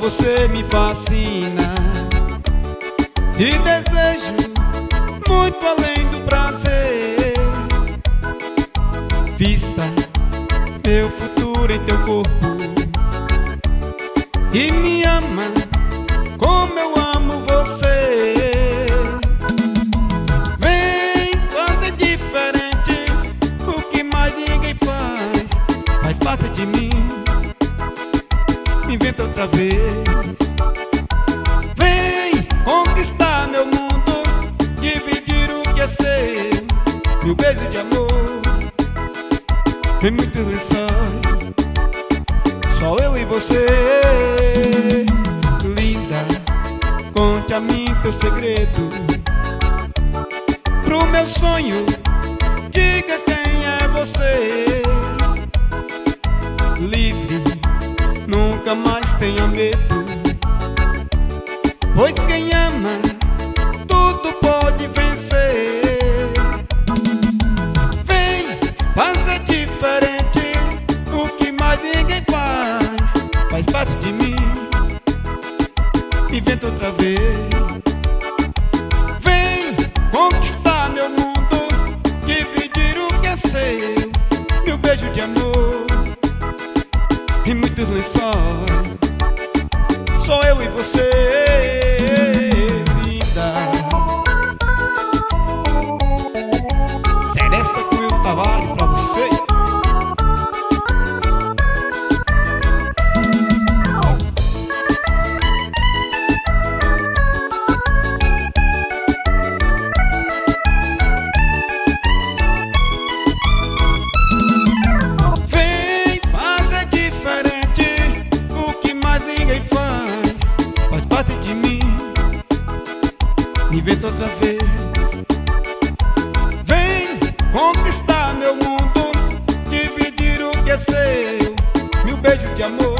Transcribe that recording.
você me fascina. Te desejo muito além do prazer. Vista meu futuro em teu corpo e me ama como eu amo você. Vem fazer diferente o que mais ninguém faz. Faz parte de mim, me inventa outra vez. Vem conquistar meu mundo, dividir o que é seu. Meu beijo de amor tem muitos lençóis, só eu e você. Linda, conte a mim teu segredo. Pro meu sonho, diga quem é você. Livre, nunca mais tenha medo, pois quem ama tudo pode vencer. Vem fazer diferente o que mais ninguém faz. Faz parte de mim, inventa outra vez. Vem conquistar meu mundo, dividir o que é seu. Meu beijo de amor e muitos lençóis, só eu e você. Linda, Seresta Coelho Tavares pra você. Vem fazer diferente o que mais ninguém faz. Faz parte de mim, inventa outra vez. Vem conquistar meu mundo, dividir o que é seu. Meu beijo de amor